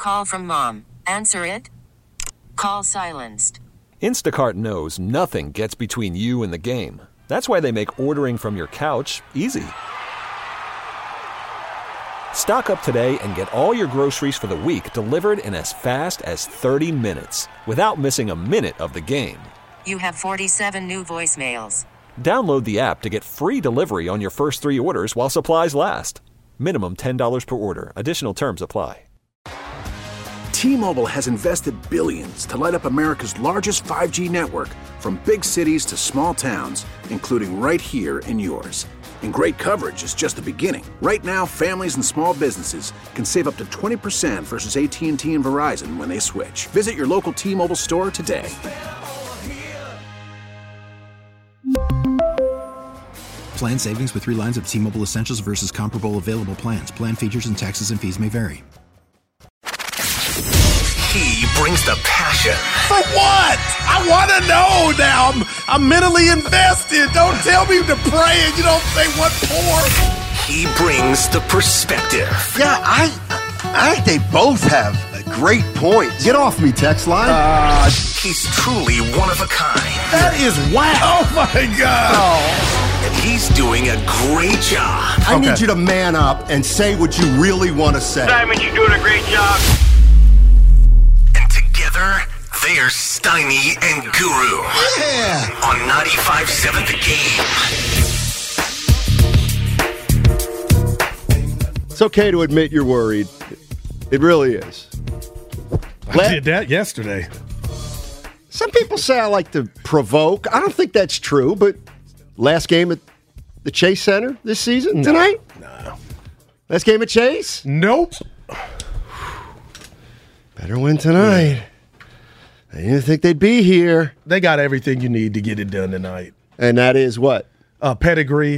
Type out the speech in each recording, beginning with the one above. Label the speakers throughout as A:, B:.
A: call from mom. Answer it. Call silenced.
B: Instacart knows nothing gets between you and the game. That's why they make ordering from your couch easy. Stock up today and get all your groceries for the week delivered in as fast as 30 minutes without missing a minute of the game.
A: You have 47 new voicemails.
B: Download the app to get free delivery on your first 3 orders while supplies last. Minimum $10 per order. Additional terms apply.
C: T-Mobile has invested billions to light up America's largest 5G network, from big cities to small towns, including right here in yours. And great coverage is just the beginning. Right now, families and small businesses can save up to 20% versus AT&T and Verizon when they switch. Visit your local T-Mobile store today.
D: Plan savings with 3 lines of T-Mobile Essentials versus comparable available plans. Plan features and taxes and fees may vary.
E: He brings the passion.
F: For what? I want to know now. I'm mentally invested. Don't tell me to pray and you don't say what for.
E: He brings the perspective.
F: Yeah, I think they both have great points.
G: Get off me, text line.
E: He's truly one of a kind.
F: That is wow. Oh, my God.
E: Oh. And he's doing a great job.
G: I need you to man up and say what you really want to say.
H: Simon, you're doing a great job.
E: Together, they're Steiny and Guru.
G: Yeah.
E: On 95.7 The Game.
I: It's okay to admit you're worried. It really is.
F: I did that yesterday.
I: Some people say I like to provoke. I don't think that's true, but last game at the Chase Center this season tonight?
F: No.
I: Last game at Chase?
F: Nope.
I: Better win tonight. I didn't think they'd be here.
F: They got everything you need to get it done tonight.
I: And that is what?
F: Pedigree.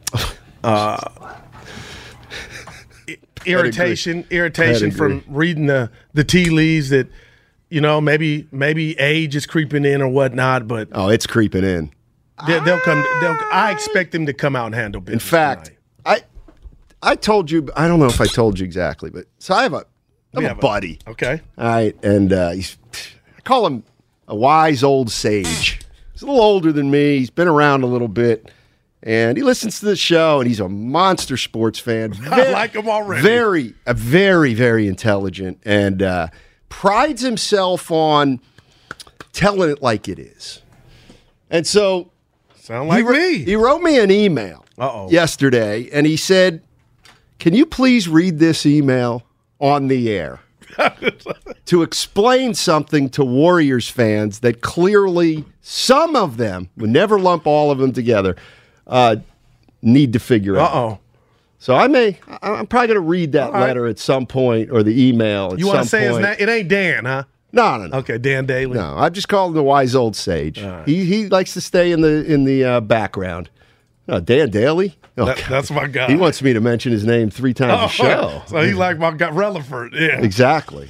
F: Irritation pedigree. From reading the tea leaves that, maybe age is creeping in or whatnot. But
I: it's creeping in.
F: They'll come. I expect them to come out and handle business.
I: In fact,
F: tonight.
I: I told you. I don't know if I told you exactly, but so I have a buddy.
F: Okay.
I: All right, and I call him a wise old sage. He's a little older than me. He's been around a little bit, and he listens to the show, and he's a monster sports fan.
F: I like him already.
I: Very, very intelligent, and prides himself on telling it like it is. And so,
F: sound like me.
I: He wrote me an email yesterday, and he said, "Can you please read this email on the air to explain something to Warriors fans that clearly some of them, would never lump all of them together, need to figure out." So I'm probably going to read that letter at some point, or the email at some point.
F: You want to say it ain't Dan, huh?
I: No.
F: Okay, Dan Daly.
I: No, I've just called him the wise old sage. Right. He likes to stay in the background. No, Dan Daly?
F: That's my guy.
I: He wants me to mention his name 3 times a show.
F: So he like my guy Relaford. Yeah.
I: Exactly.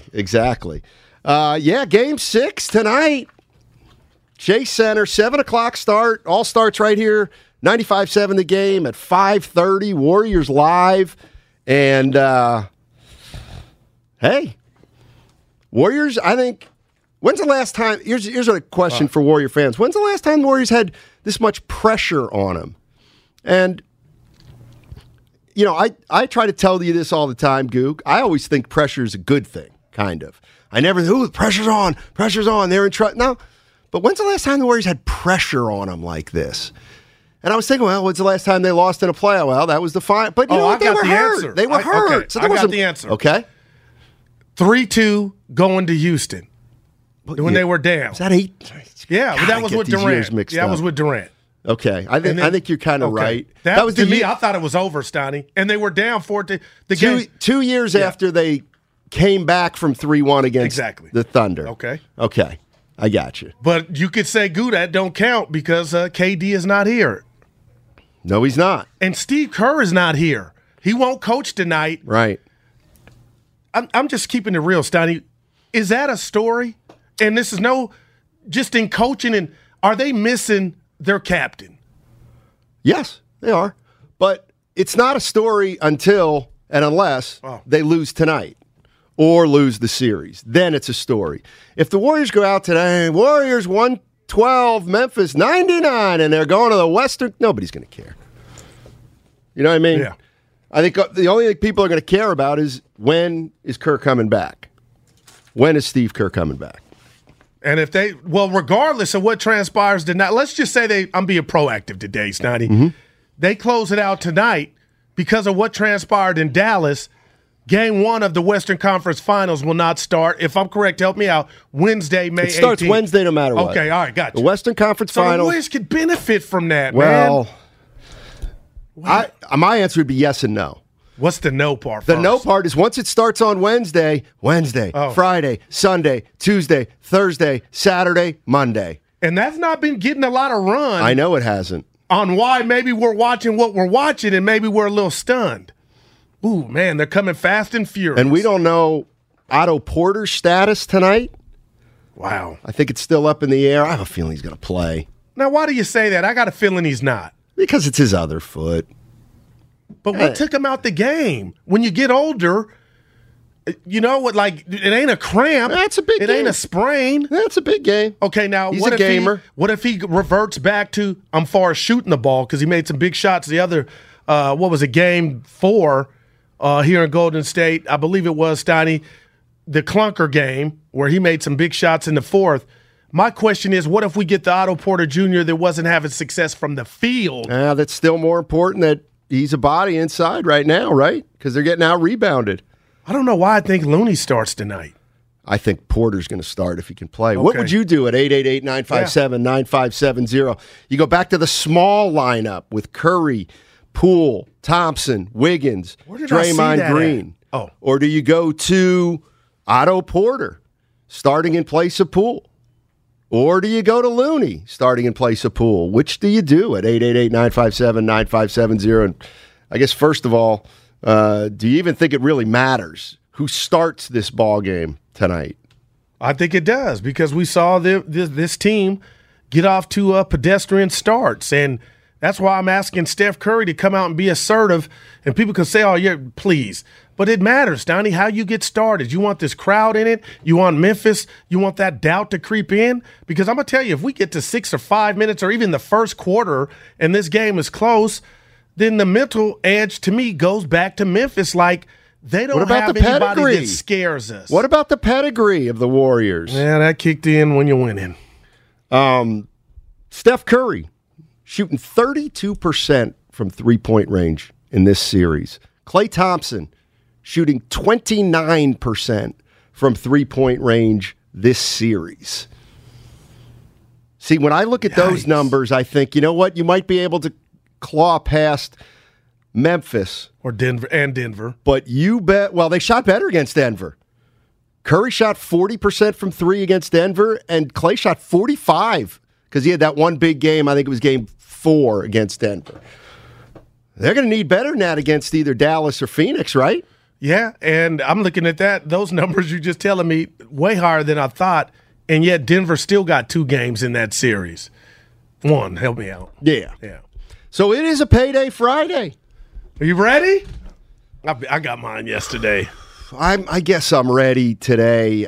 I: Game 6 tonight. Chase Center, 7 o'clock start. All starts right here. 95.7 The Game at 5:30. Warriors live. And, hey, Warriors, I think, when's the last time, here's a question for Warrior fans. When's the last time the Warriors had this much pressure on them? And, I try to tell you this all the time, Goog. I always think pressure is a good thing, kind of. I never think, pressure's on, they're in trouble. No, but when's the last time the Warriors had pressure on them like this? And I was thinking, well, when's the last time they lost in a playoff? Well, that was the final. But they were hurt.
F: Answer.
I: They were hurt.
F: Okay,
I: So
F: I got the answer.
I: Okay.
F: 3-2 going to Houston when they were down.
I: Is that 8?
F: Yeah, but that was with Durant. That was with Durant.
I: Okay, I think you're kind of right.
F: That was to me. I thought it was over, Steiny, and they were down 4-2. The game
I: 2 years after they came back from 3-1 against the Thunder.
F: Okay,
I: I got you.
F: But you could say, "Goo, that don't count because KD is not here."
I: No, he's not,
F: and Steve Kerr is not here. He won't coach tonight.
I: Right.
F: I'm just keeping it real, Steiny. Is that a story? And this is just in coaching. And are they missing their captain?
I: Yes, they are. But it's not a story until and unless they lose tonight. or lose the series. Then it's a story. If the Warriors go out today, Warriors 112, Memphis 99, and they're going to the Western, nobody's going to care. You know what I mean?
F: Yeah.
I: I think the only thing people are going to care about is when is Kerr coming back? When is Steve Kerr coming back?
F: And if they, well, regardless of what transpires tonight, let's just say I'm being proactive today, Snotty.
I: Mm-hmm.
F: They close it out tonight because of what transpired in Dallas. Game 1 of the Western Conference Finals will not start, if I'm correct, help me out, Wednesday, May 18th.
I: It starts Wednesday no matter what.
F: Okay, all right, gotcha.
I: The Western Conference Finals.
F: So the Warriors could benefit from that,
I: man.
F: Well,
I: my answer would be yes and no.
F: What's the no part
I: The
F: first?
I: no part is once it starts on Wednesday, Friday, Sunday, Tuesday, Thursday, Saturday, Monday.
F: And that's not been getting a lot of run.
I: I know it hasn't.
F: On why maybe we're watching what we're watching and maybe we're a little stunned. Ooh, man, they're coming fast and furious.
I: And we don't know Otto Porter's status tonight.
F: Wow.
I: I think it's still up in the air. I have a feeling he's going to play.
F: Now, why do you say that? I got a feeling he's not.
I: Because it's his other foot.
F: But what took him out the game? When you get older, you know what? Like, it ain't a cramp.
I: That's a big game.
F: It ain't a sprain.
I: That's a big game.
F: Okay, now
I: he's a gamer.
F: What if he reverts back to far as shooting the ball because he made some big shots the other, game 4 here in Golden State? I believe it was, Steiny, the clunker game where he made some big shots in the 4th. My question is, what if we get the Otto Porter Jr. that wasn't having success from the field?
I: That's still more important that he's a body inside right now, right? Because they're getting out-rebounded.
F: I don't know why I think Looney starts tonight.
I: I think Porter's going to start if he can play. Okay. What would you do at 888-957-9570? You go back to the small lineup with Curry, Poole, Thompson, Wiggins, Draymond Green.
F: Oh.
I: Or do you go to Otto Porter starting in place of Poole? Or do you go to Looney starting in place of Poole? Which do you do at 888-957-9570? And I guess, first of all, do you even think it really matters who starts this ball game tonight?
F: I think it does because we saw this team get off to pedestrian starts. And that's why I'm asking Steph Curry to come out and be assertive. And people can say, oh, yeah, please. But it matters, Donnie, how you get started. You want this crowd in it. You want Memphis. You want that doubt to creep in. Because I'm going to tell you, if we get to 6 or 5 minutes or even the first quarter and this game is close, then the mental edge to me goes back to Memphis. Like, they don't have anybody that scares us.
I: What about the pedigree of the Warriors?
F: Yeah, that kicked in when you're winning.
I: Steph Curry shooting 32% from three-point range in this series. Klay Thompson shooting 29% from three-point range this series. See, when I look at those numbers, I think, you know what? You might be able to claw past Memphis.
F: Or Denver.
I: But you bet, well, they shot better against Denver. Curry shot 40% from three against Denver, and Klay shot 45 because he had that one big game, I think it was game 4 against Denver. They're going to need better than that against either Dallas or Phoenix, right?
F: Yeah, and I'm looking at those numbers you're just telling me, way higher than I thought, and yet Denver still got 2 games in that series. 1, help me out.
I: Yeah.
F: Yeah.
I: So it is a payday Friday.
F: Are you ready? I got mine yesterday.
I: I guess I'm ready today.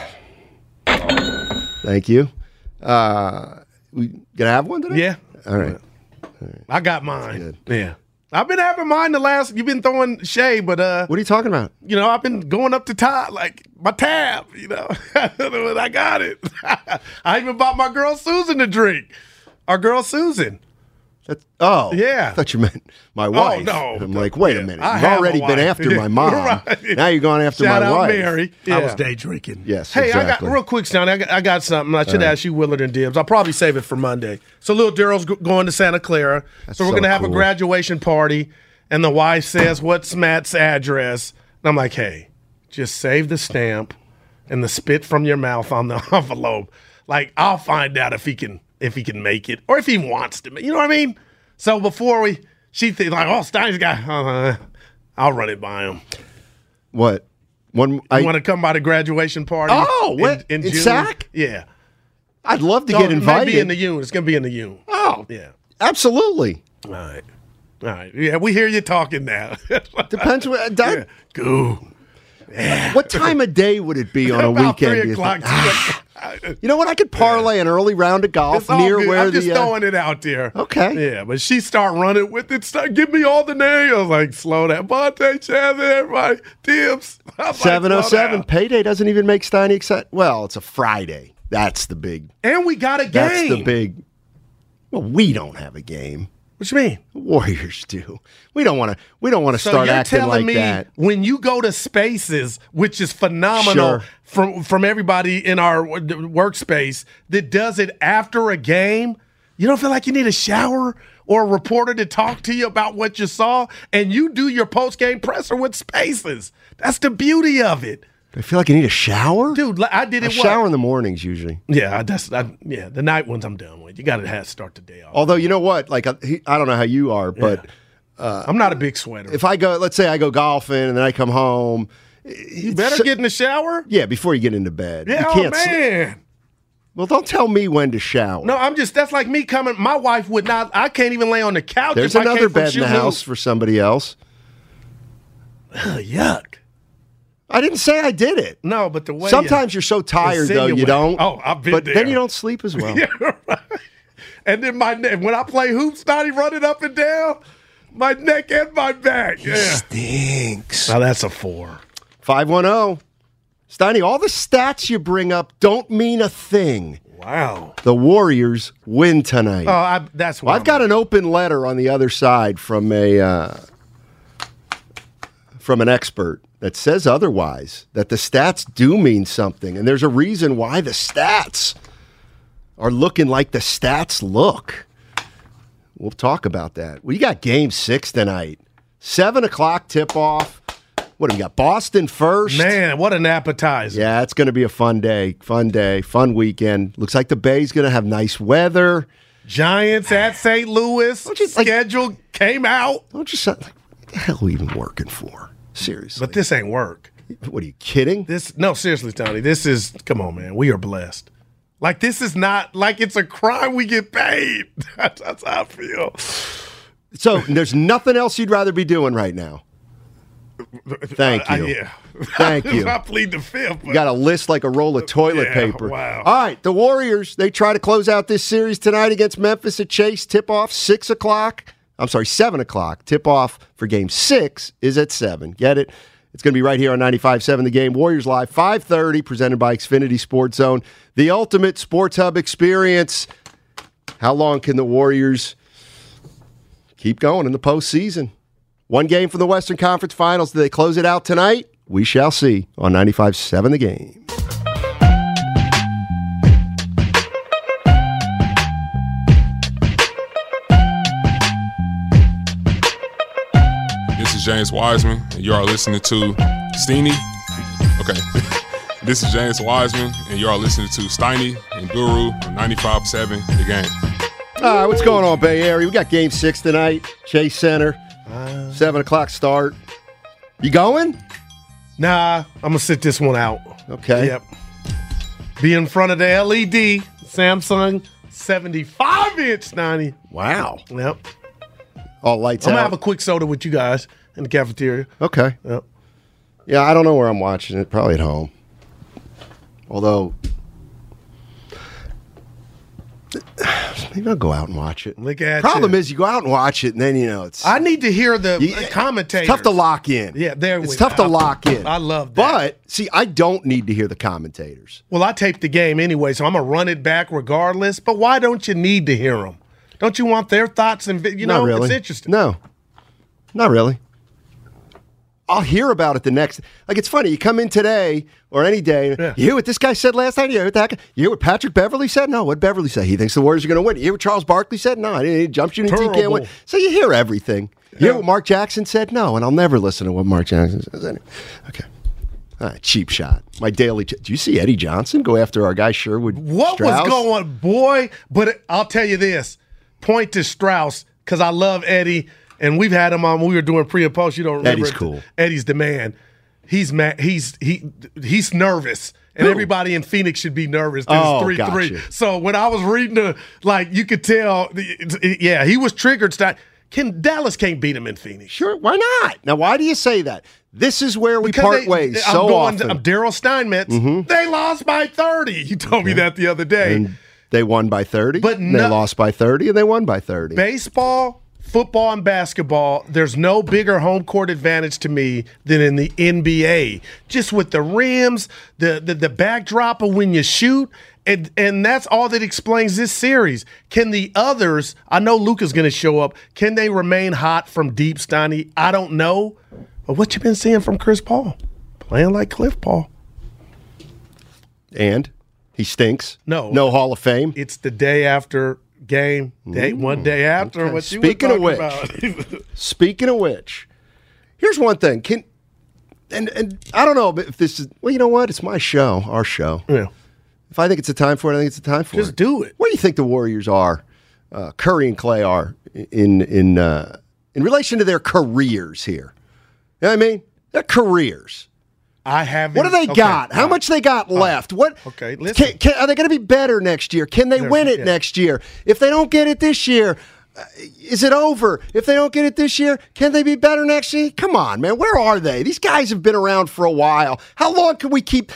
I: Thank you. We gonna have one today?
F: Yeah.
I: All right.
F: I got mine. Yeah. I've been having mine you've been throwing shade, but
I: what are you talking about?
F: You know, I've been going up to top, like my tab, you know. I got it. I even bought my girl Susan a drink. Our girl Susan.
I: Yeah. I thought you meant my wife.
F: Oh, no.
I: I'm like, wait a minute. You've already been after my mom.
F: Right.
I: Now you're going after
F: Shout
I: my
F: out
I: wife.
F: Mary. Yeah.
H: I was day drinking.
I: Yes,
F: hey,
I: exactly.
F: I got real quick, Stoney. I got something. I should ask you, Willard and Dibbs. I'll probably save it for Monday. So little Daryl's going to Santa Clara. So we're going to have a graduation party, and the wife says, "What's Matt's address?" And I'm like, "Hey, just save the stamp and the spit from your mouth on the envelope. Like, I'll find out if he can make it or if he wants to. You know what I mean?" So before she thinks like, "Oh, Stein's guy," I'll run it by him.
I: What? You
F: want to come by the graduation party?
I: Oh, in
F: June?
I: SAC?
F: Yeah.
I: I'd love to get invited.
F: Maybe in the Union. It's going to be in the Union.
I: Oh,
F: yeah.
I: Absolutely.
F: All right. Yeah, we hear you talking now.
I: Depends.
F: Go.
I: What time of day would it be on a
F: About
I: weekend?
F: 3 o'clock.
I: You know what? I could parlay an early round of golf
F: It's all
I: near
F: good.
I: where
F: I'm just throwing it out there.
I: Okay.
F: Yeah, but she start running with it. Give me all the names. I was like, slow down. Bonte, Chaz, everybody. Tibbs.
I: 7:07. Payday doesn't even make Steiny excited. Well, it's a Friday. That's the big.
F: And we got a game.
I: That's the big. Well, we don't have a game.
F: What you mean?
I: The Warriors do. We don't want to start acting like that.
F: When you go to Spaces, which is phenomenal from everybody in our workspace that does it after a game, you don't feel like you need a shower or a reporter to talk to you about what you saw, and you do your post-game presser with Spaces. That's the beauty of it.
I: I feel like I need a shower,
F: dude. I did it.
I: Shower in the mornings usually.
F: Yeah, the night ones I'm done with. You got to start the day off.
I: Although you know what, like I don't know how you are, but
F: I'm not a big sweater.
I: If I go, let's say I go golfing and then I come home,
F: you better get in the shower.
I: Yeah, before you get into bed.
F: Yeah,
I: you can't
F: man.
I: Well, don't tell me when to shower.
F: No, that's like me coming. My wife would not. I can't even lay on the couch.
I: There's
F: if
I: another
F: I
I: bed in the house for somebody else.
F: Yuck.
I: I didn't say I did it.
F: No, but the way
I: sometimes you're so tired though you don't.
F: Oh, I've been
I: but
F: there.
I: Then you don't sleep as well.
F: Yeah, right. And then my neck, when I play hoops, Donnie running up and down, my neck and my back. Yeah.
I: Stinks.
F: Now that's a 4.
I: 510. Steiny, all the stats you bring up don't mean a thing.
F: Wow.
I: The Warriors win tonight.
F: Oh, that's why
I: I've got an open letter on the other side from an expert that says otherwise, that the stats do mean something. And there's a reason why the stats are looking like the stats look. We'll talk about that. We got Game 6 tonight. 7 o'clock tip-off. What do we got? Boston first.
F: Man, what an appetizer.
I: Yeah, it's going to be a fun day, fun weekend. Looks like the Bay's going to have nice weather.
F: Giants at St. Louis. Schedule came out.
I: Don't you say, what the hell are we even working for? Seriously.
F: But this ain't work.
I: What, are you kidding?
F: No, seriously, Tony. Come on, man. We are blessed. Like, this is not, like it's a crime we get paid. That's how I feel.
I: So, there's nothing else you'd rather be doing right now? Thank you.
F: Yeah.
I: Thank you.
F: I plead the fifth.
I: You got a list like a roll of toilet paper.
F: Wow.
I: All right, the Warriors, they try to close out this series tonight against Memphis at Chase. Tip-off, 6 o'clock. I'm sorry, 7 o'clock. Tip-off for Game 6 is at 7. Get it? It's going to be right here on 95.7 The Game. Warriors Live, 5:30, presented by Xfinity Sports Zone. The ultimate sports hub experience. How long can the Warriors keep going in the postseason? One game from the Western Conference Finals. Do they close it out tonight? We shall see on 95.7 The Game.
H: This is James Wiseman, and you are listening to Steiny. Okay. This is James Wiseman, and you are listening to Steiny and Guru on 95.7 The Game.
I: All right, what's going on, Bay Area? We got Game 6 tonight, Chase Center, 7 o'clock start. You going?
F: Nah, I'm going to sit this one out.
I: Okay.
F: Yep. Be in front of the LED, Samsung 75-inch 90.
I: Wow.
F: Yep.
I: All lights
F: I'm
I: out.
F: going to have a quick soda with you guys in the cafeteria.
I: Okay.
F: Yep.
I: Yeah, I don't know where I'm watching it. Probably at home. Although, maybe I'll go out and watch it.
F: Look at
I: Problem
F: you.
I: is, you go out and watch it, and then, it's...
F: I need to hear the commentators.
I: It's tough to lock in.
F: Yeah,
I: It's tough to lock in.
F: I love that.
I: But, see, I don't need to hear the commentators.
F: Well, I tape the game anyway, so I'm going to run it back regardless. But why don't you need to hear them? Don't you want their thoughts? And
I: Not really.
F: It's interesting.
I: No. Not really. I'll hear about it the next. Like, it's funny. You come in today or any day. Yeah. You hear what this guy said last night? You hear what you hear what Patrick Beverly said? No. What Beverly said? He thinks the Warriors are going to win. You hear what Charles Barkley said? No. I didn't. Jump shooting team can't win. So you hear everything. You hear what Mark Jackson said? No. And I'll never listen to what Mark Jackson says. Anyway. Okay. All right, cheap shot. My daily. Do you see Eddie Johnson go after our guy Sherwood?
F: What
I: Strauss?
F: was going on, boy? But I'll tell you this. Point to Strauss, because I love Eddie. And we've had him on when we were doing pre and post. You don't remember?
I: Eddie's cool.
F: Eddie's the man. He's mad. He's nervous, and everybody in Phoenix should be nervous. It's 3-3.
I: Gotcha.
F: So when I was reading you could tell. Yeah, he was triggered. Dallas can't beat him in Phoenix.
I: Sure, why not? Now, why do you say that? This is where we
F: Because
I: part ways
F: I'm
I: so
F: going
I: often.
F: I'm Daryl Steinmetz. They lost by 30. You told me that the other day.
I: And they won by 30,
F: But
I: and they lost by 30, and they won by 30.
F: Baseball, football, and basketball, there's no bigger home court advantage to me than in the NBA. Just with the rims, the backdrop of when you shoot, and that's all that explains this series. Can the others, I know Luka's going to show up, can they remain hot from deep, Steiny? I don't know. But what you been seeing from Chris Paul? Playing like Cliff Paul.
I: And he stinks.
F: No
I: Hall of Fame.
F: It's the day after game, one day after.
I: Okay.
F: What
I: Speaking
F: you
I: of
F: were
I: which,
F: talking about.
I: speaking of which, here's one thing. And I don't know if this is, well, you know what? It's my show, our show.
F: Yeah.
I: If I think it's a time for it, I think it's a time for it.
F: Just do it.
I: Where do you think the Warriors are, Curry and Clay are in relation to their careers here? You know what I mean? Their careers.
F: I haven't.
I: What do they got? How much they got left? What?
F: Okay, listen.
I: Are they going to be better next year? Can they win it next year? If they don't get it this year, is it over? If they don't get it this year, can they be better next year? Come on, man. Where are they? These guys have been around for a while. How long can we keep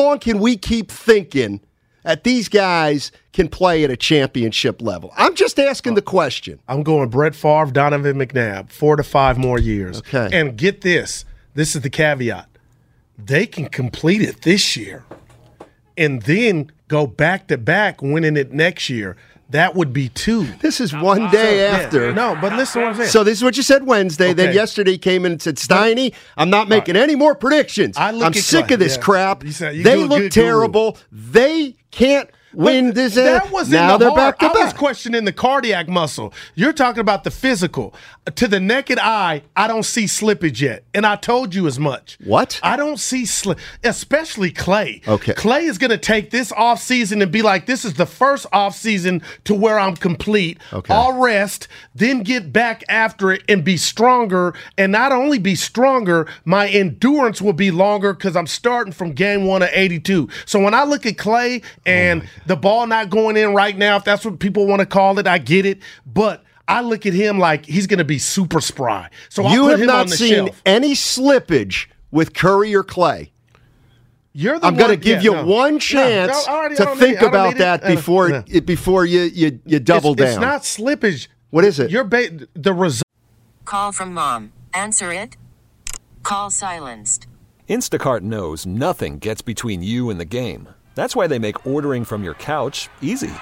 I: thinking that these guys can play at a championship level? I'm just asking the question.
F: I'm going Brett Favre, Donovan McNabb, 4 to 5 more years.
I: Okay.
F: And get this. This is the caveat. They can complete it this year and then go back-to-back winning it next year. That would be 2.
I: This is one day after.
F: Yeah. No, but listen to what I'm saying.
I: So this is what you said Wednesday.
F: Okay.
I: Then yesterday came in and said, Steiny, I'm not making any more predictions. I'm sick of this crap. They look terrible. They can't win this.
F: That was
I: now
F: in the
I: they're
F: heart.
I: back to
F: I was
I: back.
F: questioning the cardiac muscle. You're talking about the physical. To the naked eye, I don't see slippage yet. And I told you as much.
I: What?
F: I don't see especially Clay.
I: Okay.
F: Clay is going to take this offseason and be like, this is the first offseason to where I'm complete.
I: Okay.
F: I'll rest, then get back after it and be stronger. And not only be stronger, my endurance will be longer because I'm starting from game 1 of 82. So when I look at Clay and the ball not going in right now, if that's what people want to call it, I get it. But I look at him like he's going to be super spry. So
I: you
F: I put
I: have
F: him
I: not
F: on the
I: seen
F: shelf.
I: any slippage with Curry or Clay. I'm going to give you one chance to think about that before you double down.
F: It's not slippage.
I: What is it?
F: The result.
A: Call from mom. Answer it. Call silenced.
B: Instacart knows nothing gets between you and the game. That's why they make ordering from your couch easy.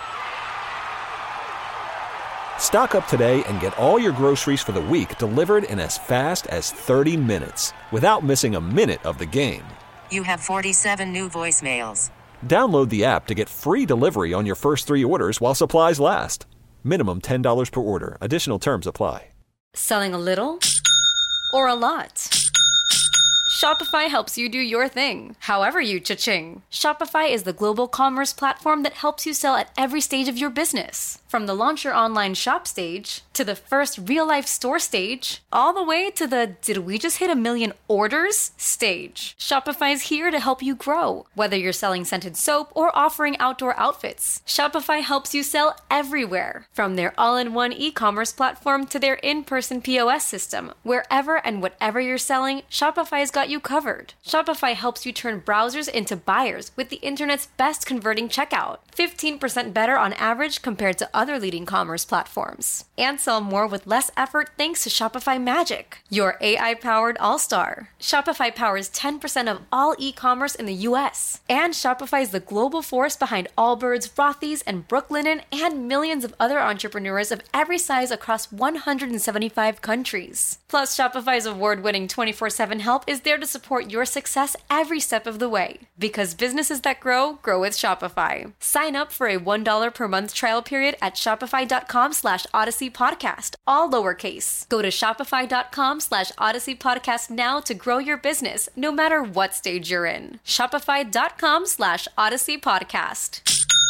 B: Stock up today and get all your groceries for the week delivered in as fast as 30 minutes without missing a minute of the game.
A: You have 47 new voicemails.
B: Download the app to get free delivery on your first 3 orders while supplies last. Minimum $10 per order. Additional terms apply.
J: Selling a little or a lot? Shopify helps you do your thing, however you cha-ching. Shopify is the global commerce platform that helps you sell at every stage of your business. From the launch your online shop stage, to the first real-life store stage, all the way to the did we just hit 1 million orders stage. Shopify's here to help you grow. Whether you're selling scented soap or offering outdoor outfits, Shopify helps you sell everywhere. From their all-in-one e-commerce platform to their in-person POS system, wherever and whatever you're selling, Shopify's got you covered. Shopify helps you turn browsers into buyers with the internet's best converting checkout. 15% better on average compared to other leading commerce platforms. And sell more with less effort thanks to Shopify Magic, your AI-powered all-star. Shopify powers 10% of all e-commerce in the US. And Shopify is the global force behind Allbirds, Rothy's, and Brooklinen, and millions of other entrepreneurs of every size across 175 countries. Plus, Shopify's award-winning 24/7 help is there to support your success every step of the way. Because businesses that grow, grow with Shopify. Sign up for a $1 per month trial period at shopify.com/Odyssey Podcast, all lowercase. Go to shopify.com/Odyssey Podcast now to grow your business, no matter what stage you're in. Shopify.com/Odyssey Podcast.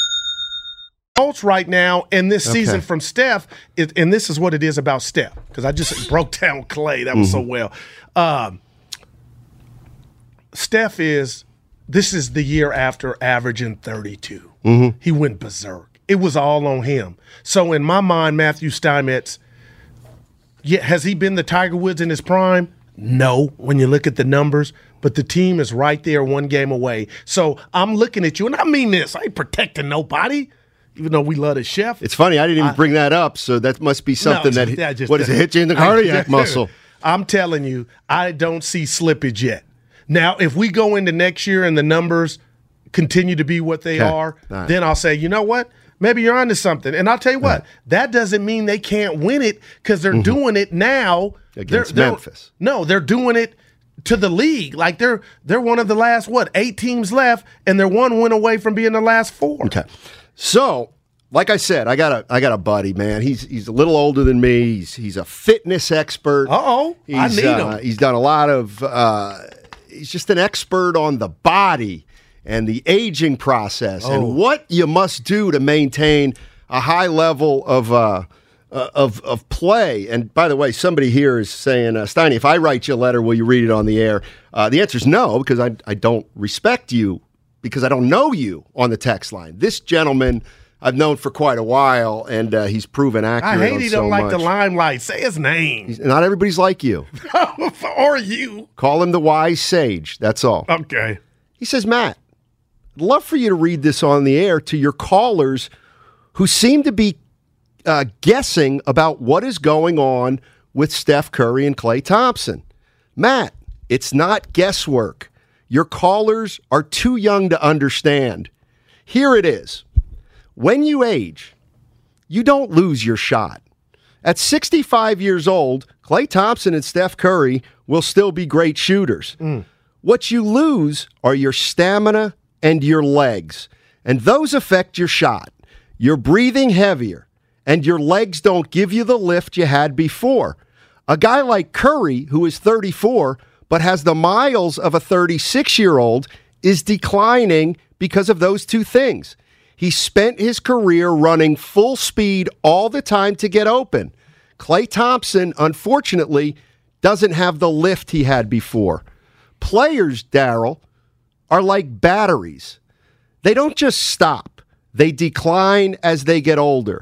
F: Right now in this season from Steph, and this is what it is about Steph, because I just broke down Clay. That was so well. Steph this is the year after averaging 32. He went berserk. It was all on him. So in my mind, Matthew Steinmetz, has he been the Tiger Woods in his prime? No, when you look at the numbers, but the team is right there one game away. So I'm looking at you, and I mean this. I ain't protecting nobody, even though we love the chef.
I: It's funny. I didn't even bring that up, so that must be something what does it hit you in the cardiac muscle?
F: I'm telling you, I don't see slippage yet. Now, if we go into next year and the numbers continue to be what they are, then I'll say, you know what? Maybe you're onto something. And I'll tell you what, that doesn't mean they can't win it because they're doing it now.
I: Against Memphis.
F: No, they're doing it to the league. Like they're one of the last, 8 teams left, and they're 1 win away from being the last 4.
I: Okay. So, like I said, I got a buddy, man. He's a little older than me. He's a fitness expert.
F: I need him.
I: He's done a lot of he's just an expert on the body and the aging process and what you must do to maintain a high level of play. And by the way, somebody here is saying, Steiny, if I write you a letter, will you read it on the air? The answer is no, because I don't respect you, because I don't know you on the text line. This gentleman I've known for quite a while, and he's proven accurate.
F: I hate he don't like the limelight. Say his name.
I: Not everybody's like you.
F: Or you.
I: Call him the wise sage. That's all.
F: Okay.
I: He says, Matt, I'd love for you to read this on the air to your callers who seem to be guessing about what is going on with Steph Curry and Klay Thompson. Matt, it's not guesswork. Your callers are too young to understand. Here it is. When you age, you don't lose your shot. At 65 years old, Klay Thompson and Steph Curry will still be great shooters. What you lose are your stamina and your legs, and those affect your shot. You're breathing heavier, and your legs don't give you the lift you had before. A guy like Curry, who is 34 but has the miles of a 36-year-old, is declining because of those two things. He spent his career running full speed all the time to get open. Klay Thompson, unfortunately, doesn't have the lift he had before. Players, Daryl, are like batteries. They don't just stop. They decline as they get older.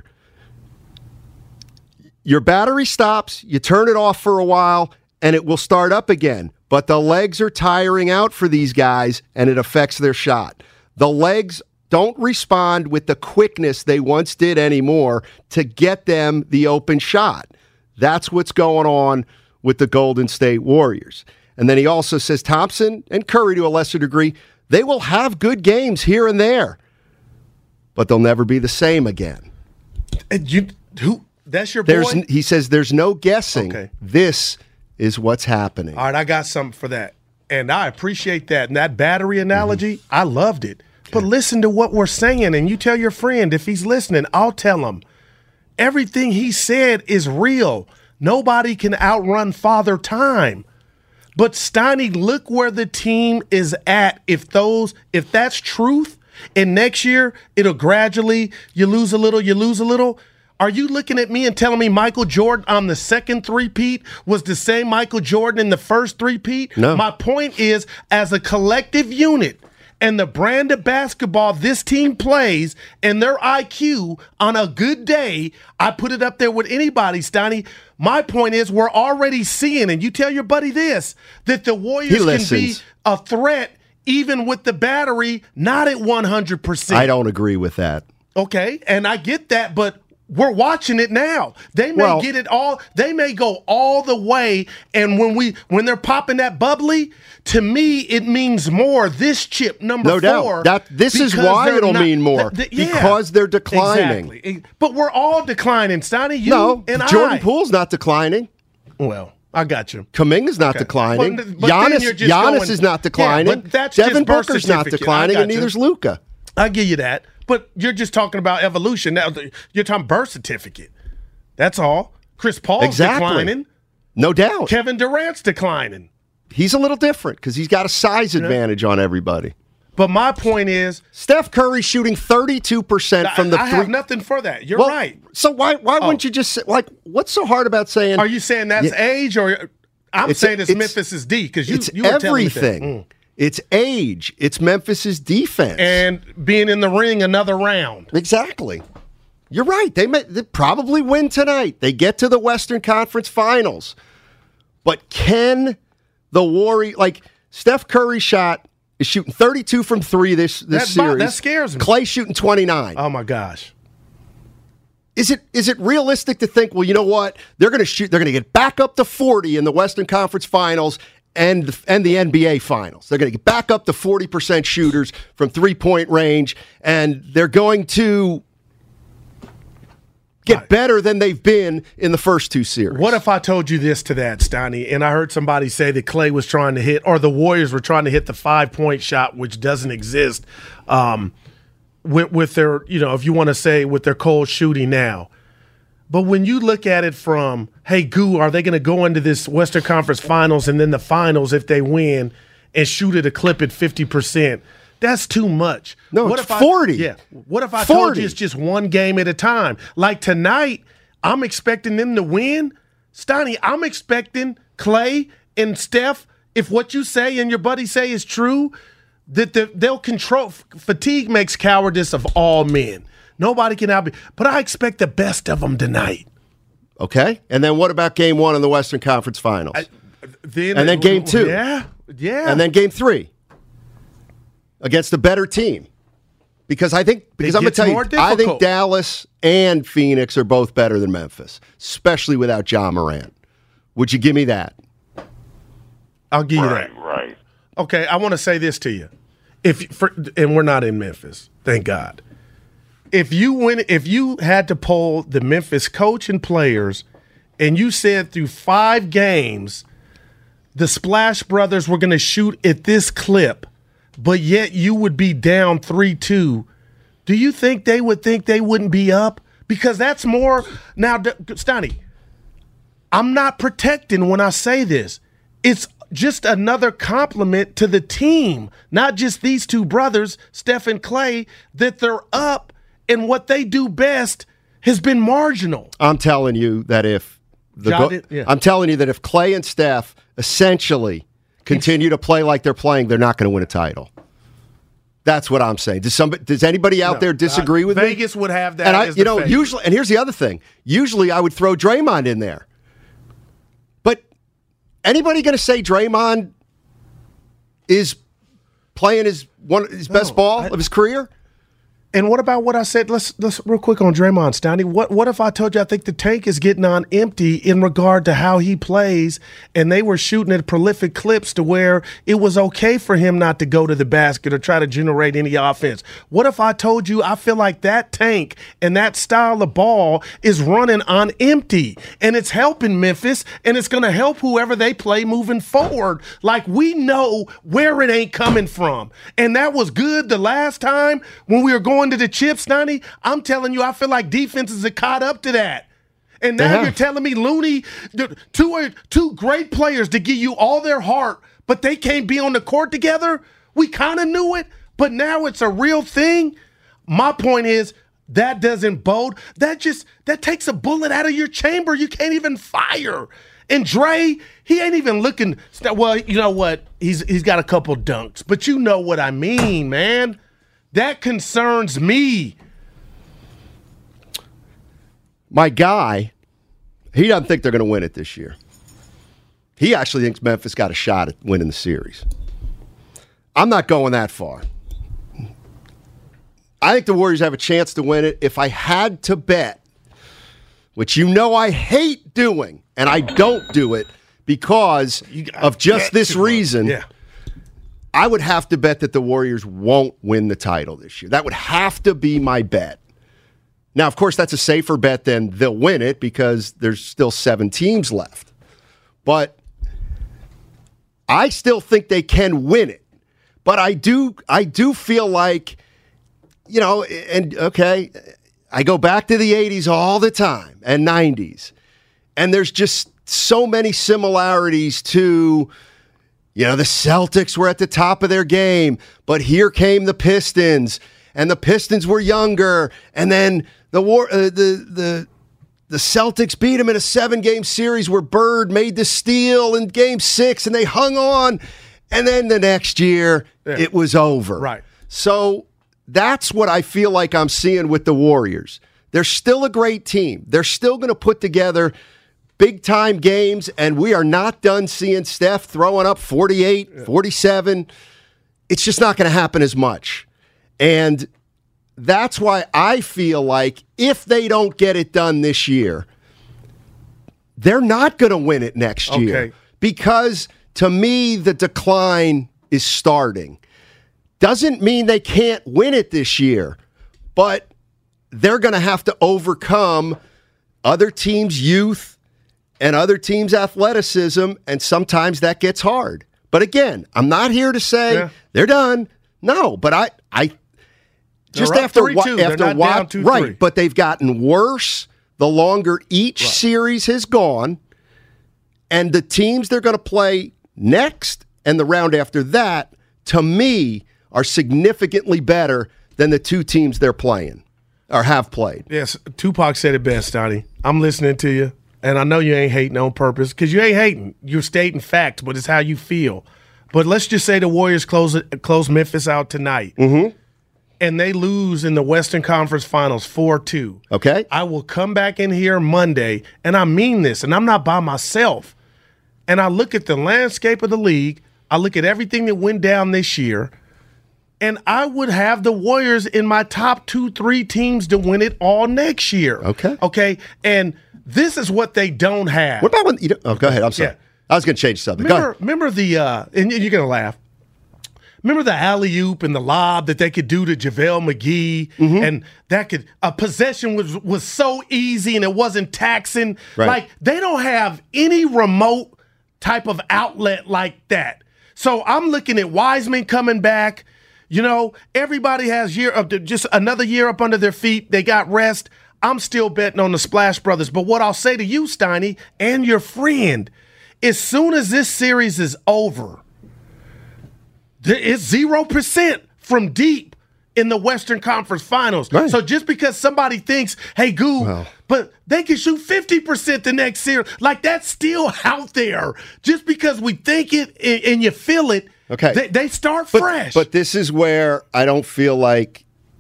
I: Your battery stops, you turn it off for a while, and it will start up again. But the legs are tiring out for these guys, and it affects their shot. The legs don't respond with the quickness they once did anymore to get them the open shot. That's what's going on with the Golden State Warriors. And then he also says Thompson and Curry, to a lesser degree, they will have good games here and there, but they'll never be the same again.
F: That's your boy?
I: He says there's no guessing.
F: Okay.
I: This is what's happening.
F: All right, I got something for that. And I appreciate that. And that battery analogy, I loved it. But listen to what we're saying, and you tell your friend, if he's listening, I'll tell him. Everything he said is real. Nobody can outrun Father Time. But Steiny, look where the team is at. If that's truth, and next year it'll gradually, you lose a little. Are you looking at me and telling me Michael Jordan on the second three-peat was the same Michael Jordan in the first three-peat?
I: No.
F: My point is, as a collective unit, and the brand of basketball this team plays and their IQ on a good day, I put it up there with anybody, Steiny. My point is we're already seeing, and you tell your buddy this, that the Warriors can be a threat even with the battery not at 100%.
I: I don't agree with that.
F: Okay, and I get that, but we're watching it now. They may get it all. They may go all the way. And when they're popping that bubbly, to me, it means more. This chip number 4.
I: No doubt. This is why it'll mean more. Because they're declining.
F: Exactly. But we're all declining, Steiny.
I: Jordan Poole's not declining.
F: Well, I got you.
I: Kuminga's not declining.
F: But
I: Giannis is not declining.
F: Yeah, but that's
I: Devin
F: just birth
I: Booker's not declining, and neither's Luka.
F: I give you that. But you're just talking about evolution. Now you're talking birth certificate. That's all. Chris Paul's declining.
I: No doubt.
F: Kevin Durant's declining.
I: He's a little different because he's got a size advantage on everybody.
F: But my point is,
I: Steph Curry shooting 32% from the three.
F: I have nothing for that. You're right.
I: So why wouldn't you just say, what's so hard about saying?
F: Are you saying that's age, or I'm saying it's Memphis' D? Because you were
I: everything. It's age. It's Memphis' defense.
F: And being in the ring another round.
I: Exactly. You're right. They probably win tonight. They get to the Western Conference Finals. But can Steph Curry is shooting 32 from 3 this series.
F: That scares me.
I: Clay shooting 29.
F: Oh my gosh.
I: Is it realistic to think, well, you know what? They're going to get back up to 40 in the Western Conference Finals and the NBA Finals. They're going to get back up to 40% shooters from 3-point range, and they're going to get better than they've been in the first 2 series.
F: What if I told you this to that, Steiny, and I heard somebody say that Clay was trying to hit, or the Warriors were trying to hit the 5-point shot, which doesn't exist, with their, if you want to say, with their cold shooting now. But when you look at it from, hey, Goo, are they going to go into this Western Conference Finals and then the Finals, if they win, and shoot at a clip at 50%? That's too much.
I: No, it's 40.
F: What if I told you it's just one game at a time? Like tonight, I'm expecting them to win. Steiny, I'm expecting Clay and Steph, if what you say and your buddy say is true, that they'll control. Fatigue makes cowardice of all men. Nobody can outbe. But I expect the best of them tonight.
I: Okay. And then what about Game 1 in the Western Conference Finals? And then Game 2.
F: Yeah.
I: And then Game 3 against a better team. Because I'm going to tell you, I think Dallas and Phoenix are both better than Memphis, especially without Ja Morant. Would you give me that?
F: I'll give you that.
K: Right.
F: Okay, I want to say this to you. And we're not in Memphis, thank God. If you had to poll the Memphis coach and players, and you said through 5 games, the Splash Brothers were going to shoot at this clip, but yet you would be down 3-2, do you think they would think they wouldn't be up? Because that's more. Now, Steiny, I'm not protecting when I say this. It's just another compliment to the team, not just these 2 brothers, Steph and Clay, that they're up and what they do best has been marginal.
I: I'm telling you that if Clay and Steph essentially continue to play like they're playing, they're not going to win a title. That's what I'm saying. Does anybody out there disagree with
F: Vegas
I: me?
F: Vegas would have that.
I: And usually, and here's the other thing. Usually, I would throw Draymond in there. But anybody going to say Draymond is playing his best ball of his career?
F: And what about what I said? Let's real quick on Draymond, Steiny. What if I told you I think the tank is getting on empty in regard to how he plays, and they were shooting at prolific clips to where it was okay for him not to go to the basket or try to generate any offense? What if I told you I feel like that tank and that style of ball is running on empty, and it's helping Memphis, and it's going to help whoever they play moving forward? Like, we know where it ain't coming from. And that was good the last time when we were going to the chips, Steiny. I'm telling you, I feel like defenses are caught up to that. And now you're telling me Looney, two great players to give you all their heart, but they can't be on the court together? We kind of knew it, but now it's a real thing. My point is, that doesn't bode. That takes a bullet out of your chamber. You can't even fire. And Dre, he ain't even looking. Well, you know what? He's got a couple dunks, but you know what I mean, man. That concerns me.
I: My guy, he doesn't think they're going to win it this year. He actually thinks Memphis got a shot at winning the series. I'm not going that far. I think the Warriors have a chance to win it. If I had to bet, which you know I hate doing, and I don't do it because of just this reason, I would have to bet that the Warriors won't win the title this year. That would have to be my bet. Now, of course, that's a safer bet than they'll win it because there's still 7 teams left. But I still think they can win it. But I do feel like, I go back to the 80s all the time and 90s. And there's just so many similarities to, the Celtics were at the top of their game, but here came the Pistons, and the Pistons were younger, and then the Celtics beat them in a 7-game series where Bird made the steal in Game 6, and they hung on, and then the next year it was over.
F: Right.
I: So that's what I feel like I'm seeing with the Warriors. They're still a great team. They're still going to put together big-time games, and we are not done seeing Steph throwing up 48, 47. It's just not going to happen as much. And that's why I feel like if they don't get it done this year, they're not going to win it next year. Because, to me, the decline is starting. Doesn't mean they can't win it this year, but they're going to have to overcome other teams' youth and other teams' athleticism, and sometimes that gets hard. But again, I'm not here to say they're done. No, but I just after what, right? But they've gotten worse the longer each series has gone, and the teams they're going to play next and the round after that, to me, are significantly better than the two teams they're playing or have played.
F: Yes, Tupac said it best, Donnie. I'm listening to you. And I know you ain't hating on purpose, because you ain't hating. You're stating facts, but it's how you feel. But let's just say the Warriors close Memphis out tonight.
I: Mm-hmm.
F: And they lose in the Western Conference Finals 4-2.
I: Okay.
F: I will come back in here Monday, and I mean this, and I'm not by myself. And I look at the landscape of the league. I look at everything that went down this year, and I would have the Warriors in my top 2-3 teams to win it all next year. Okay. And this is what they don't have.
I: What about when you don't, go ahead. I'm sorry. Yeah. I was going to change the subject.
F: Remember the and you're going to laugh. Remember the alley-oop and the lob that they could do to JaVale McGee, and that could a possession was so easy and it wasn't taxing.
I: Right.
F: Like, they don't have any remote type of outlet like that. So I'm looking at Wiseman coming back. You know, everybody has just another year up under their feet. They got rest. I'm still betting on the Splash Brothers. But what I'll say to you, Steiny, and your friend, as soon as this series is over, it's 0% from deep in the Western Conference Finals.
I: Right.
F: So just because somebody thinks, hey, but they can shoot 50% the next series, like, that's still out there. Just because we think it and you feel it, they start fresh.
I: But this is where I don't feel like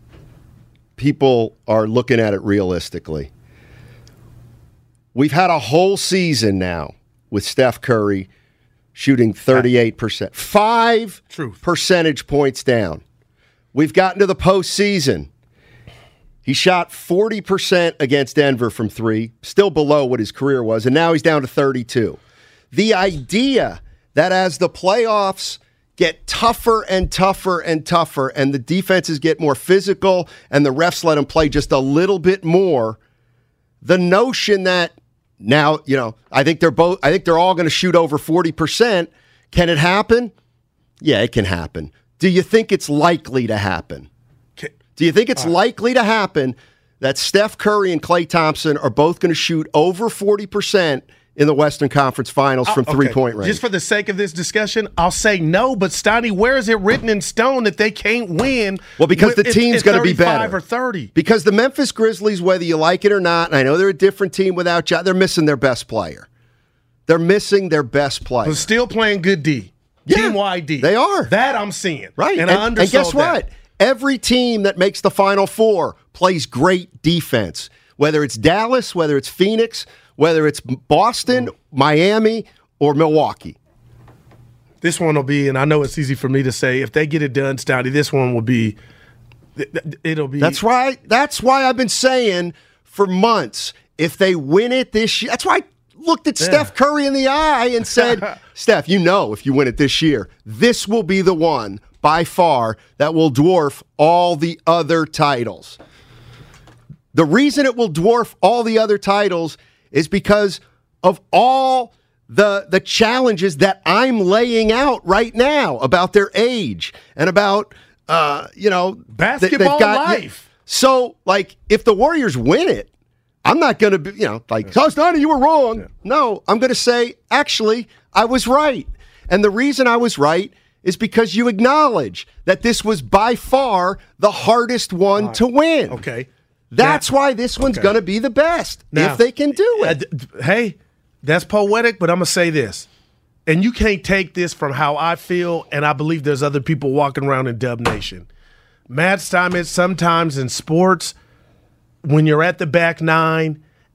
I: people are looking at it realistically. We've had a whole season now with Steph Curry shooting 38%. 5 percentage points down. We've gotten to the postseason. He shot 40% against Denver from 3, still below what his career was, and now he's down to 32. The idea that as the playoffs get tougher and tougher and tougher, and the defenses get more physical, and the refs let them play just a little bit more, the notion that now, I think they're all going to shoot over 40%. Can it happen? Yeah, it can happen. Do you think it's likely to happen? Do you think it's likely to happen that Steph Curry and Klay Thompson are both going to shoot over 40% in the Western Conference Finals from three-point range?
F: Just for the sake of this discussion, I'll say no, but Steiny, where is it written in stone that they can't win?
I: Well, because the team's going to be better.
F: 35 or 30.
I: Because the Memphis Grizzlies, whether you like it or not, and I know they're a different team without Ja, they're missing their best player. They're missing their best player.
F: But still playing good D.
I: Yeah,
F: Team-wide D.
I: They are.
F: That I'm seeing.
I: Right.
F: And I understand.
I: And guess what? Every team that makes the Final Four plays great defense. Whether it's Dallas, whether it's Phoenix, whether it's Boston, Miami, or Milwaukee.
F: This one will be, and I know it's easy for me to say, if they get it done, Stouty, this one will be, it'll be.
I: That's right. That's why I've been saying for months, if they win it this year, that's why I looked at Steph Curry in the eye and said, Steph, if you win it this year, this will be the one by far that will dwarf all the other titles. The reason it will dwarf all the other titles is because of all the challenges that I'm laying out right now about their age and about,
F: basketball life.
I: So, if the Warriors win it, I'm not going to be, Donnie, you were wrong. Yeah. No, I'm going to say, actually, I was right. And the reason I was right is because you acknowledge that this was by far the hardest one to win.
F: Okay.
I: That's why this one's going to be the best, if they can do it.
F: Hey, that's poetic, but I'm going to say this. And you can't take this from how I feel, and I believe there's other people walking around in Dub Nation. Matt Steinmetz, sometimes in sports, when you're at the back nine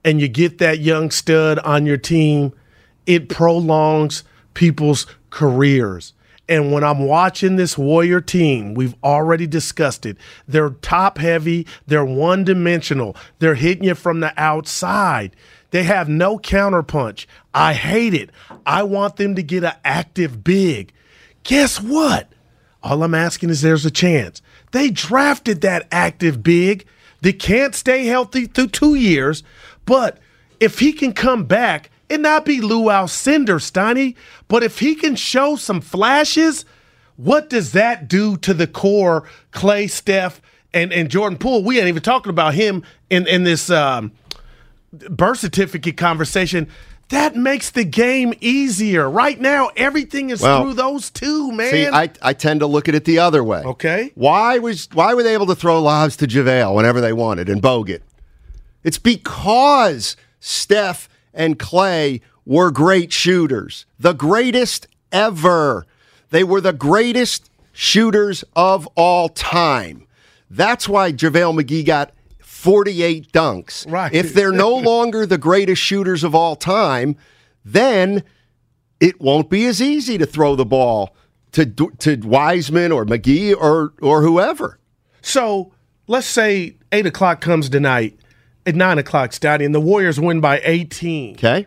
F: and you get that young stud on your team, it prolongs people's careers. And when I'm watching this Warrior team, we've already discussed it. They're top heavy. They're one-dimensional. They're hitting you from the outside. They have no counterpunch. I hate it. I want them to get an active big. Guess what? All I'm asking is there's a chance. They drafted that active big that can't stay healthy through 2 years, but if he can come back and not be Lou Alcindor, Steiny, but if he can show some flashes, what does that do to the core, Clay, Steph, and Jordan Poole? We ain't even talking about him in this birth certificate conversation. That makes the game easier. Right now, everything is through those two, man.
I: See, I tend to look at it the other way.
F: Okay.
I: Why were they able to throw lobs to JaVale whenever they wanted and Bogut? It's because Steph and Clay were great shooters. The greatest ever. They were the greatest shooters of all time. That's why JaVale McGee got 48 dunks.
F: Right.
I: If they're no longer the greatest shooters of all time, then it won't be as easy to throw the ball to Wiseman or McGee or whoever.
F: So let's say 8 o'clock comes tonight at 9 o'clock, Stotty, and the Warriors win by 18.
I: Okay.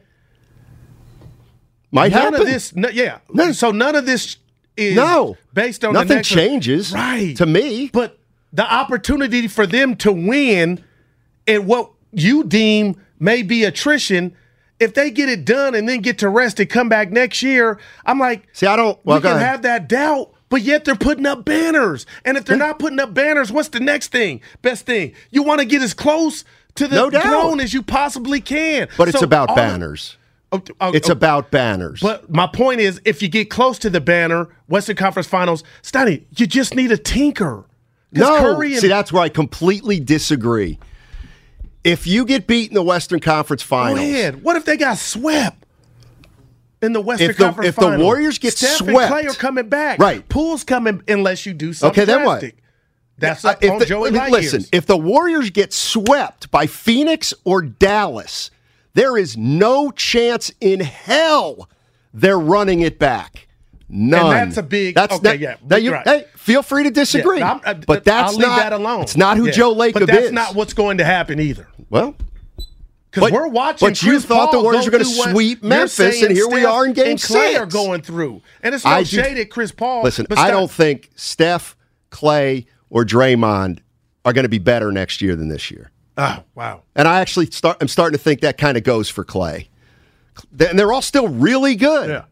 I: Might happen.
F: None of this, So none of this is based on
I: nothing
F: the next
I: changes
F: right.
I: to me.
F: But the opportunity for them to win at what you deem may be attrition, if they get it done and then get to rest and come back next year, I'm like,
I: we
F: can have that doubt, but yet they're putting up banners. And if they're not putting up banners, what's the next thing? Best thing. You want to get as close to the throne as you possibly can.
I: But it's about banners. It's about banners.
F: But my point is, if you get close to the banner, Western Conference Finals, Stoney, you just need a tinker.
I: No, see, that's where I completely disagree. If you get beat in the Western Conference Finals.
F: Go ahead. What if they got swept in the Western Conference
I: Finals?
F: If
I: the Warriors get
F: Steph
I: swept.
F: and Clay are coming back.
I: Right.
F: Poole's coming unless you do something
I: Okay, then
F: drastic.
I: What?
F: That's up on Joey Lightyears.
I: Listen, if the Warriors get swept by Phoenix or Dallas, there is no chance in hell they're running it back. None.
F: And that's a big.
I: Hey, feel free to disagree.
F: Yeah,
I: but that's
F: I'll leave
I: not
F: that alone.
I: It's not who Joe Lacob is.
F: But that's not what's going to happen either.
I: Well,
F: because we're watching.
I: But you thought the Warriors were going to sweep Memphis, and here we are in Game 6.
F: Clay are going through, and it's no shade at Chris Paul.
I: Listen, I don't think Steph, Clay, or Draymond are going to be better next year than this year.
F: Oh, wow.
I: And I actually I'm starting to think that kind of goes for Clay. And they're all still really good.
F: Yeah.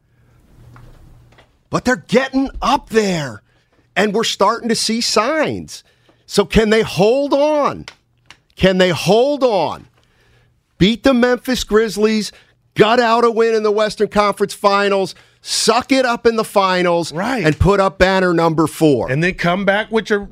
I: But they're getting up there, and we're starting to see signs. So can they hold on? Can they hold on? Beat the Memphis Grizzlies, gut out a win in the Western Conference Finals, suck it up in the finals,
F: right,
I: and put up banner number 4,
F: and then come back with your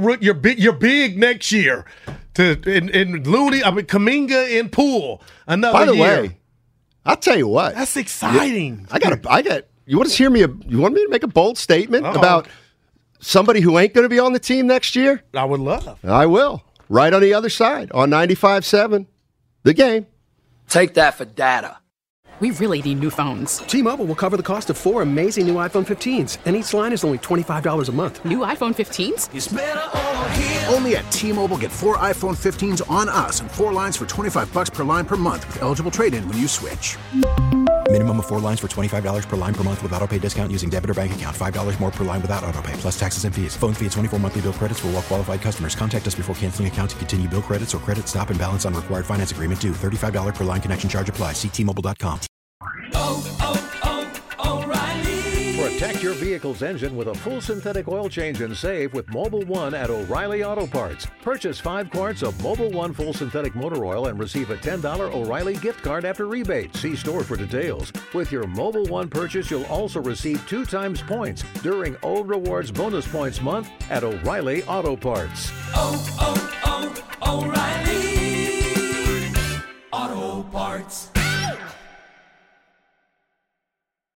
F: big next year in Looney. Kuminga and Poole. Another
I: year. By the
F: year.
I: way, I'll tell you what.
F: That's exciting.
I: You want to hear me? You want me to make a bold statement about somebody who ain't going to be on the team next year?
F: I would love.
I: I will. Right on the other side on 95.7, The Game.
K: Take that for data.
L: We really need new phones.
M: T-Mobile will cover the cost of 4 amazing new iPhone 15s, and each line is only $25 a month.
L: New iPhone 15s?
C: It's better over here. Only at T-Mobile, get 4 iPhone 15s on us and 4 lines for $25 per line per month with eligible trade-in when you switch.
D: Minimum of 4 lines for $25 per line per month with autopay discount using debit or bank account. $5 more per line without autopay, plus taxes and fees. Phone fee at 24 monthly bill credits for well-qualified customers. Contact us before canceling account to continue bill credits or credit stop and balance on required finance agreement due. $35 per line connection charge applies. See T-Mobile.com.
N: O'Reilly. Protect your vehicle's engine with a full synthetic oil change and save with Mobil 1 at O'Reilly Auto Parts. Purchase 5 quarts of Mobil 1 full synthetic motor oil and receive a $10 O'Reilly gift card after rebate. See store for details. With your Mobil 1 purchase, you'll also receive 2 times points during O Rewards Bonus Points Month at O'Reilly Auto Parts.
O: O'Reilly Auto Parts.